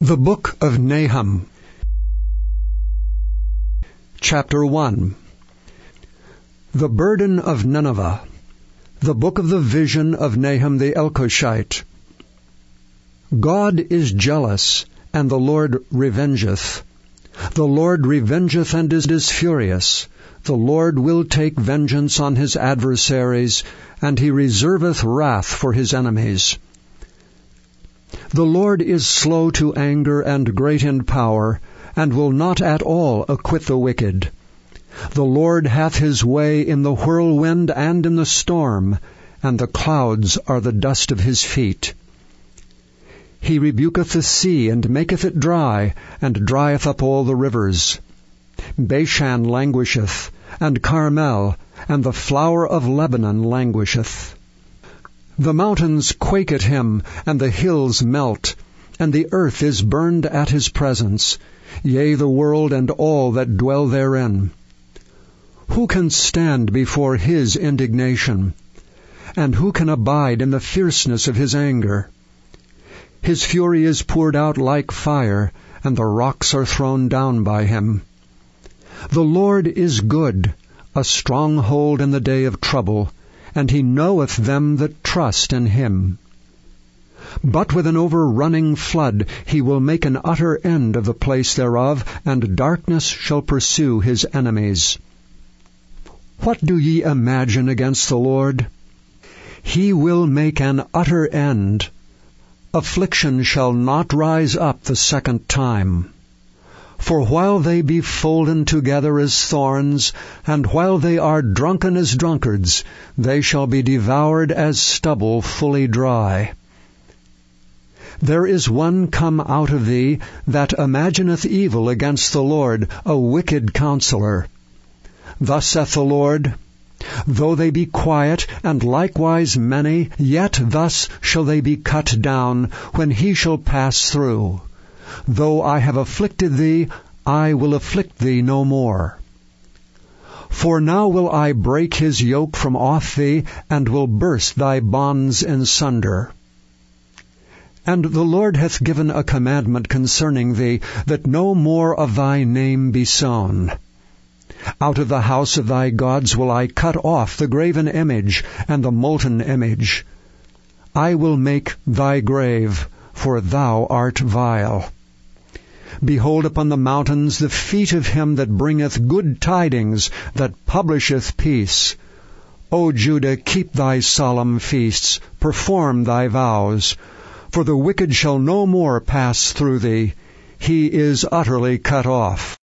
The Book of Nahum. Chapter 1. The Burden of Nineveh. The Book of the Vision of Nahum the Elkoshite. God is jealous, and the Lord revengeth. The Lord revengeth and is furious. The Lord will take vengeance on his adversaries, and he reserveth wrath for his enemies. The Lord is slow to anger and great in power, and will not at all acquit the wicked. The Lord hath his way in the whirlwind and in the storm, and the clouds are the dust of his feet. He rebuketh the sea, and maketh it dry, and drieth up all the rivers. Bashan languisheth, and Carmel, and the flower of Lebanon languisheth. The mountains quake at him, and the hills melt, and the earth is burned at his presence, yea, the world and all that dwell therein. Who can stand before his indignation? And who can abide in the fierceness of his anger? His fury is poured out like fire, and the rocks are thrown down by him. The Lord is good, a stronghold in the day of trouble, and he knoweth them that trust in him. But with an overrunning flood he will make an utter end of the place thereof, and darkness shall pursue his enemies. What do ye imagine against the Lord? He will make an utter end. Affliction shall not rise up the second time. For while they be folden together as thorns, and while they are drunken as drunkards, they shall be devoured as stubble fully dry. There is one come out of thee that imagineth evil against the Lord, a wicked counselor. Thus saith the Lord, Though they be quiet, and likewise many, yet thus shall they be cut down, when he shall pass through. Though I have afflicted thee, I will afflict thee no more. For now will I break his yoke from off thee, and will burst thy bonds in sunder. And the Lord hath given a commandment concerning thee, that no more of thy name be sown. Out of the house of thy gods will I cut off the graven image and the molten image. I will make thy grave, for thou art vile. Behold upon the mountains the feet of him that bringeth good tidings, that publisheth peace. O Judah, keep thy solemn feasts, perform thy vows. For the wicked shall no more pass through thee. He is utterly cut off.